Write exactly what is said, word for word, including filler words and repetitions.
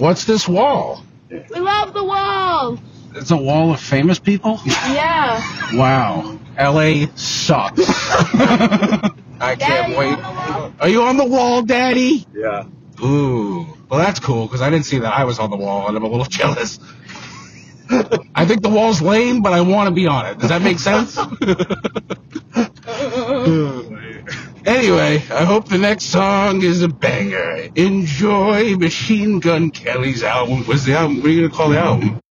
What's this wall? We love the wall. It's a wall of famous people? Yeah. Wow. L A sucks. I can't Daddy, wait. you on the wall? Are you on the wall, Daddy? Yeah. Ooh. Well, that's cool, because I didn't see that I was on the wall, and I'm a little jealous. I think the wall's lame, but I want to be on it. Does that make sense? Anyway, I hope the next song is a banger. Enjoy Machine Gun Kelly's album. What's the album? What are you going to call the album?